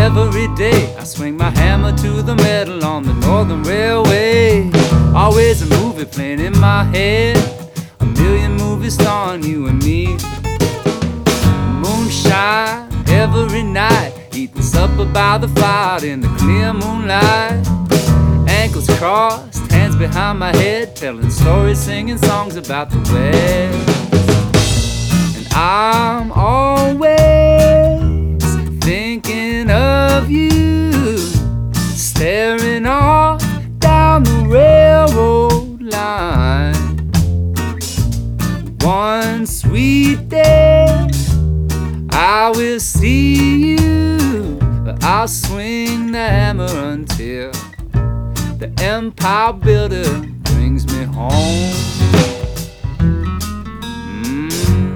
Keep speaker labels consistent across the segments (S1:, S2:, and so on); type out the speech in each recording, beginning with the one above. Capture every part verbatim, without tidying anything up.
S1: Every day I swing my hammer to the metal on the Northern Railway. Always a movie playing in my head, a million movies starring you and me. Moonshine every night, eating supper by the fire in the clear moonlight. Ankles crossed, hands behind my head, telling stories, singing songs about the West. And I'm always thinking of you, staring off down the railroad line. One sweet day I will see you, but I'll swing the hammer until the empire builder brings me home. Mm.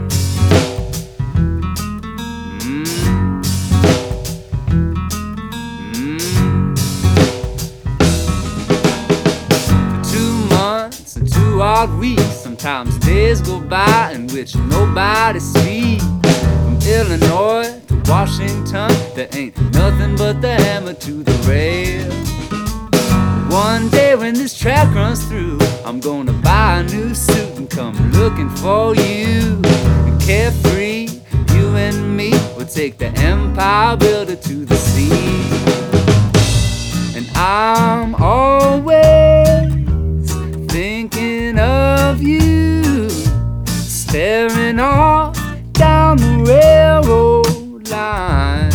S1: Mm. Mm. For two months and two odd weeks, sometimes days go by in which nobody speaks. From Illinois to Washington, there ain't nothing but the hammer to the rail. One day when this track runs through, I'm gonna buy a new suit and come looking for you. And carefree, you and me will take the empire builder to the sea. And I'm always thinking of you, staring off down the railroad line.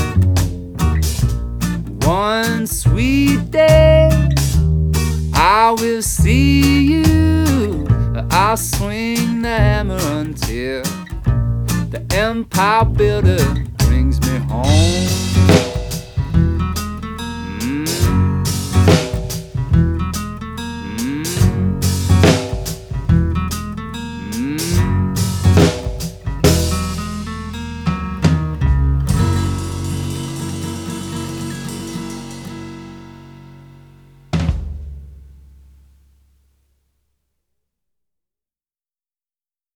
S1: One sweet day I will see you, I'll swing the hammer until the empire builder brings me home.